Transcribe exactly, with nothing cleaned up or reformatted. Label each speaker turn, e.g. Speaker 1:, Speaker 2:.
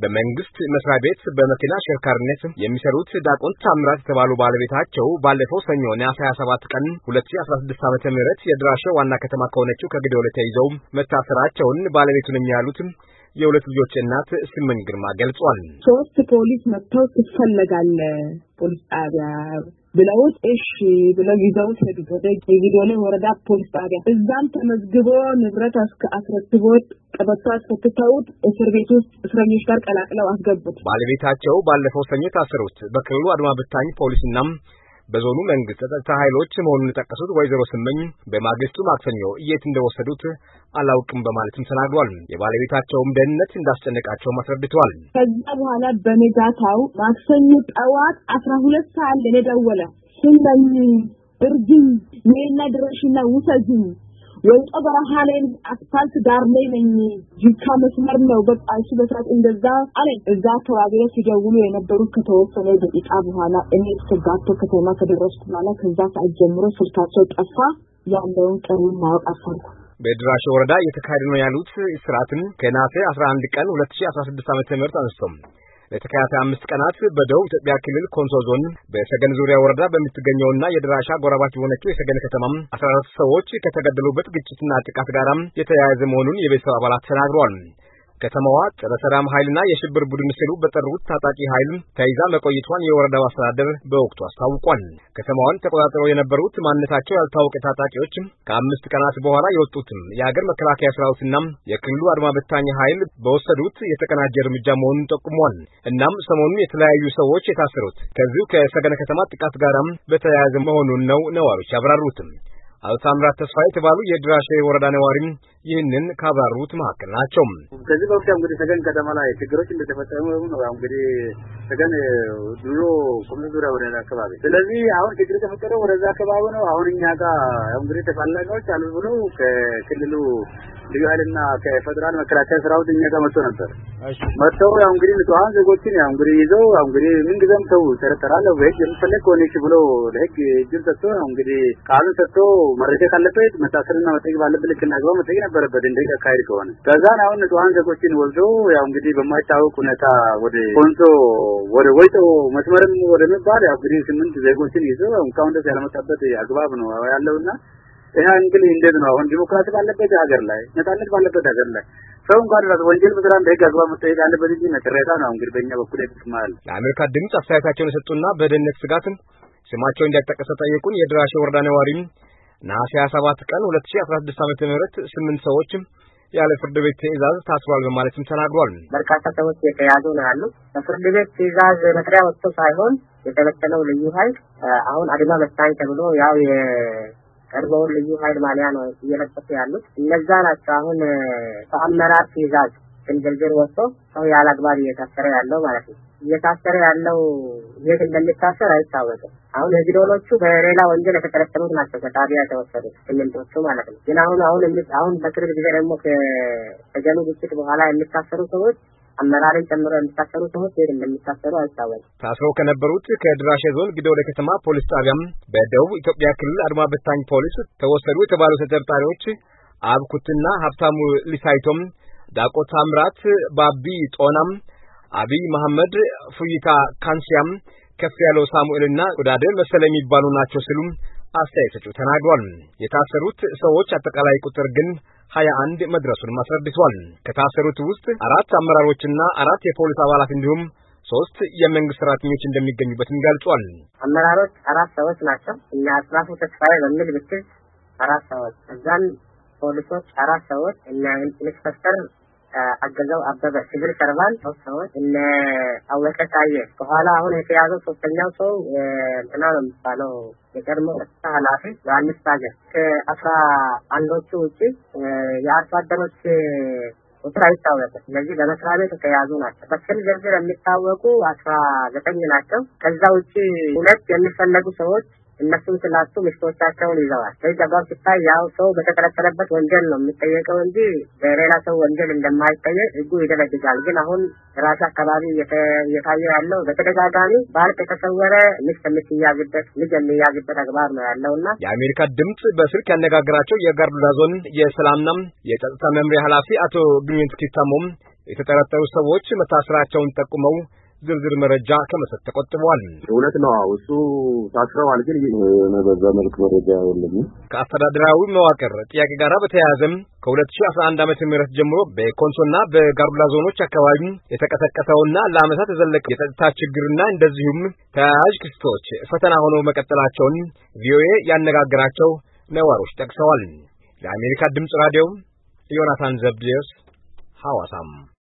Speaker 1: በመንግስት መስሪያ ቤት በመኪና አሽከርካሪነት የሚሰሩት ዳቆን ታምራት የተባሉ ባለቤታቸው ባለፈው ሰኞ ነሐሴ ሃያ ሰባት ቀን ሁለት ሺህ አስራ ስድስት ዓመተ ምህረት የድራሼ ዋና ከተማ ከሆነችው ከግዶሌ ተይዘው መታሰራቸውን ባለቤቱን የሚያሉት የሁለት ልጆች እናት ስመኝ ግርማ ገልጿል።
Speaker 2: ሶስት ፖሊስ መጥተው ተፈለጋለ ፖሊስ ጣቢያ ብለውት እሺ ብለው ይዘውት ሄዱ ወደ ግዶሌ ወረዳ ፖሊስ ጣቢያ። እዛም ተመዝግቦ ንብረት አስረክቦት ቀበቶ አስፈትተውት እስር ቤት ውስጥ እስረኞች ጋር ቀላቅለው አስገቡት።
Speaker 1: ባለቤታቸው ባለፈው ሰኞ ታሰሩት በክልሉ አድማ በታኝ ፖሊስና በዞኑ መንግስት ጸጥታ ኃይሎች መሆኑን የጠቀሱት ወይዘሮ ስመኝ በማግስቱ ማክሰኞ የት እንደወሰዱት አላውቅም በማለትም ተናግሯል። የባለቤታቸውም ደህንነት እንዳስጨነቃቸው አስረድተዋል።
Speaker 2: ከዛ በኋላ በነጋታው ማክሰኞ ጠዋት አስራ ሁለት ሰዓት ለኔ ደወለ። ስመኝ እርጅኝ ነይና ድረሽና ውሰጂኝ ወጣ በረሃሌን አስፋልት ዳር ላይ ነኝ ጅካ መስመር ነው በቃ እሺ በሰዓት እንደዛ አለ። እዛ ተዋግረው ሲደውሉ የነበሩት ከተወሰነ ደቂቃ በኋላ እኔ ስጋቶ ከተማ ከደረስኩ በኋላ ከዛ ሰዓት ጀምሮ ስልካቸው ጠፋ። ያለውን ቀሩን ማወቅ አልቻልኩ።
Speaker 1: በድራሼ ወረዳ የተካሄደ ነው ያሉት እስራትን ከነሐሴ አስራ አንድ ቀን ሁለት ሺህ አስራ ስድስት ዓመተ ምህረት አንስቶ ለተከታታይ አምስት ቀናት በደቡብ ኢትዮጵያ ክልል ኮንሶ ዞን በሰገን ዙሪያ ወረዳ በሚገኘውና የድራሻ ጎራባች የሆነችው የሰገን ከተማም አስራ አራት ሰዎች ከተገደሉበት ግጭትና ጥቃት ጋራም የተያያዘ መሆኑን የቤተሰብ አባላት ተናግረዋል። ከተማዋ ጸረ ሰላም ኃይልና የሽብር ቡድን ሲሉ በጠሩት ታጣቂ ኃይል ተይዛ መቆየቷን የወረዳው አስተዳደር በወቅቱ አስታውቋል። ከተማዋን ተቆጣጥረው የነበሩት ማንነታቸው ያልታወቀ ታጣቂዎች ከአምስት ቀናት በኋላ የወጡትም የሀገር መከላከያ ሰራዊትና የክልሉ አድማ በታኝ ኃይል በወሰዱት የተቀናጀ እርምጃ መሆኑን ጠቁሟል። እናም ሰሞኑን የተለያዩ ሰዎች የታሰሩት ከዚሁ ከሰገን ከተማ ጥቃት ጋራም በተያያዘ መሆኑን ነው ነዋሪዎች ያብራሩት። አቶ ታምራት ተስፋዬ የተባሉ የድራሼ ወረዳ ነዋሪም ይህንን ካብራሩት መካከል ናቸው።
Speaker 3: ከዚህ በፊት እንግዲህ ሰገን ከተማ ላይ ችግሮች እንደተፈጠሩ ነው እንግዲህ ሰገን ድሮ ኮሚኒቲ ዙሪያ ወረዳ አካባቢ ስለዚህ አሁን ችግር ተፈጠረው ወረዳ አካባቢ ነው። አሁን እኛ ጋር እንግዲህ ተፈላጊዎች አሉ ብሎ ከክልሉ ልዩ ኃይልና ከፌደራል መከላከያ ሰራዊት እኛ ጋር መጥቶ ነበር። መጥተው ያው እንግዲህ ንጹሃን ዜጎችን ያው እንግዲህ ይዘው ያው እንግዲህ ምን ጊዜም ተው ተረተራለ በህግ የሚፈለግ ኮኔክሽ ብሎ ለህግ እጅን ሰጥቶ ያው እንግዲህ ቃሉን ሰጥቶ መረጃ ካለበት መታሰርና መጠየቅ ባለበት ልክ እና አግባብ መጠየቅ ነበረበት እንደ አካሄድ ከሆነ ከዛን አሁን ንጹሃን ዜጎችን ወልዶ ያው እንግዲህ በማይታወቅ ሁኔታ ወደ ኮንሶ ወደ ወይጦ መስመርም ወደሚባል ያው እንግዲህ ስምንት ዜጎችን ይዘው እንኳን ደስ ያለመጣበት አግባብ ነው ያለውና ይሄ እንግዲህ እንዴት ነው አሁን ዲሞክራሲ ባለበት ሀገር ላይ ነፃነት ባለበት ሀገር ላይ ሰው እንኳን ራስ ወንጀል መስራት በህግ አግባብ መጠየቅ አለበት እንጂ መከራታ ነው እንግዲህ በእኛ በኩል ይጥማል።
Speaker 1: ለአሜሪካ ድምጽ አስተያየታቸውን የሰጡና በደህንነት ስጋት ስማቸው እንዳይጠቀስ ጠየቁን የድራሼ ወረዳ ነዋሪም ነሐሴ ሃያ ሰባት ቀን ሁለት ሺህ አስራ ስድስት ዓመተ ምህረት ስምንት ሰዎች ያለ ፍርድ ቤት ትዕዛዝ ታስሯል በማለትም ተናግሯል።
Speaker 4: በርካታ ሰዎች የተያዙ ነው ያሉት። በፍርድ ቤት ትዕዛዝ መጥሪያ ወጥቶ ሳይሆን የተበተነው ልዩ ኃይል አሁን አድማ በታኝ ተብሎ ያው የቀድሞውን ልዩ ኃይል ማሊያ ነው እየለበሱ ያሉት እነዛ ናቸው። አሁን በአመራር ትዕዛዝ ዝርዝር ወጥቶ ሰው ያለ አግባብ እየታሰረ ያለው ማለት ነው። እየታሰረ ያለው የት እንደሚታሰር አይታወቅም። አሁን የግዶሎቹ በሌላ ወንጀል የተጠረጠሩት ናቸው ከጣቢያ የተወሰዱት ስምንቶቹ ማለት ነው። ግን አሁን አሁን አሁን በቅርብ ጊዜ ደግሞ ከሰገኑ ግጭት በኋላ የሚታሰሩ ሰዎች አመራርን ጨምሮ የሚታሰሩ ሰዎች የት እንደሚታሰሩ አይታወቅም።
Speaker 1: ታስረው ከነበሩት ከድራሼ ዞን ግዶሌ ከተማ ፖሊስ ጣቢያም በደቡብ ኢትዮጵያ ክልል አድማ በታኝ ፖሊስ ተወሰዱ የተባሉ ተጠርጣሪዎች አብኩትና ሀብታሙ ሊሳይቶም፣ ዳቆ ታምራት፣ ባቢ ጦናም፣ አብይ መሐመድ፣ ፉይታ ካንሲያም፣ ከፍ ያለው ሳሙኤልና ወዳደ መሰለ የሚባሉ ናቸው ሲሉ አስተያየቶቹ ተናግሯል። የታሰሩት ሰዎች አጠቃላይ ቁጥር ግን ሀያ አንድ መድረሱን ማስረድቷል። ከታሰሩት ውስጥ አራት አመራሮችና አራት የፖሊስ አባላት እንዲሁም ሶስት የመንግስት ሰራተኞች እንደሚገኙበትም ገልጿል።
Speaker 4: አመራሮች አራት ሰዎች ናቸው እና አስራፉ ተስፋዬ በሚል ብቻ አራት ሰዎች እዛን ፖሊሶች አራት ሰዎች እና ኢንስፔክተር አገዛው አበበ ሲቪል ሰርቫንት ሶስት ሰዎች እነ አወቀ ታየ ከኋላ አሁን የተያዘው ሶስተኛው ሰው እንትና ነው የሚባለው የቀድሞ ኃላፊ ዮሐንስ ታገር ከአስራ አንዶቹ ውጪ የአርሶ አደሮች ቁጥር አይታወቅም። እነዚህ በመስሪያ ቤት የተያዙ ናቸው። በስም ዝርዝር የሚታወቁ አስራ ዘጠኝ ናቸው። ከዛ ውጪ ሁለት የሚፈለጉ ሰዎች እነሱን ስላጡ ምስቶቻቸውን ይዘዋል። ስለዚህ አግባብ ሲታይ ያው ሰው በተጠረጠረበት ወንጀል ነው የሚጠየቀው እንጂ በሌላ ሰው ወንጀል እንደማይጠየቅ ህጉ ይደነግጋል። ግን አሁን ራስ አካባቢ የታየ ያለው በተደጋጋሚ ባል ተሰወረ ምስት የምትያዝበት ልጅ የሚያዝበት አግባብ ነው ያለውና
Speaker 1: የአሜሪካ ድምጽ በስልክ ያነጋገራቸው የጋርዱላ ዞን የሰላምና የጸጥታ መምሪያ ኃላፊ አቶ ግኝት ኪታሞም የተጠረጠሩ ሰዎች መታሰራቸውን ጠቁመው ዝርዝር መረጃ ከመስጠት ተቆጥበዋል።
Speaker 5: እውነት ነው እሱ ታስረዋል፣ ግን በዛ መልክ መረጃ የለም።
Speaker 1: ከአስተዳደራዊ መዋቅር ጥያቄ ጋር በተያያዘም ከ2011 ዓመተ ምህረት ጀምሮ በኮንሶና በጋርዱላ ዞኖች አካባቢ የተቀሰቀሰውና ለዓመታት የዘለቀ የጸጥታ ችግርና እንደዚሁም ተያያዥ ክስተቶች ፈተና ሆነው መቀጠላቸውን ቪኦኤ ያነጋገራቸው ነዋሪዎች ጠቅሰዋል። ለአሜሪካ ድምጽ ራዲዮ ዮናታን ዘብዴዎስ ሐዋሳም